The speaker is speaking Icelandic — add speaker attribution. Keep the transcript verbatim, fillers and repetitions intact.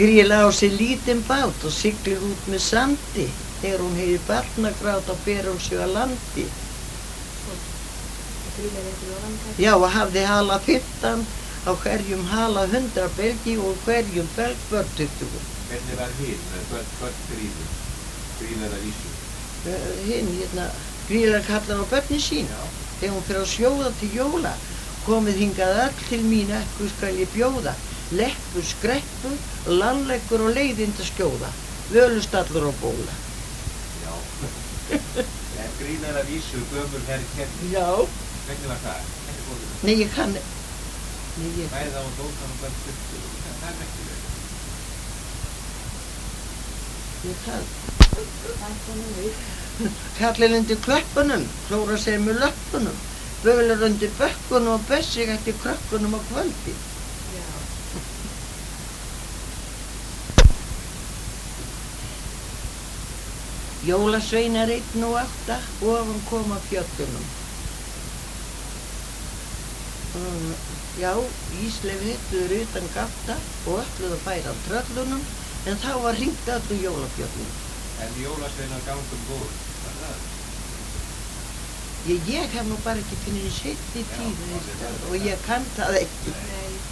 Speaker 1: Grýla á sér lítinn bát og siglir út með sandi. Þegar hún heyrir barnagrát á ber hún sig að landi. Já, og hafði hala fimmtán, á hverjum hala hundra belgi og hverjum belg börn tuttugu.
Speaker 2: Hvernig var hinn, börn, börn Grýlu? Grýlar að vísu?
Speaker 1: Uh, hinn, hérna, Grýla kallar á börnin sín.
Speaker 2: Já.
Speaker 1: Þegar hún fyrir að sjóða til jóla, komið hingað öll til mín, ekkur skal ég bjóða. Leppur, skreppur, lannleggur og leiðinda skjóða, völustallur og bóla.
Speaker 2: Já. En Grýlar að vísu, gömul herr Kemni.
Speaker 1: Já.
Speaker 2: Hvernig var það? Hvernig fór það?
Speaker 1: Nei, ég kann... Nei, ég...
Speaker 2: Bæði á dóttan og börn tuttugu. Það er merkilega.
Speaker 1: Ég kann... Kallinn undir klöppunum, klóra sér með löppunum, bölar undir bökkunum og bessig eftir krökkunum á kvöldi.
Speaker 3: Já.
Speaker 1: Jólasveinar einn og átta, ofan koma fjöllunum. Um, já, Ísleif hittuður utan gátta og ætluðu að færa á tröllunum, en þá var hringt öllu jólafjöllunum.
Speaker 2: En jólasveinar gangum voru, var það?
Speaker 1: Ég, ég hef nú bara ekki finnið seinni tíma og ég kann það ekki.
Speaker 3: Nei.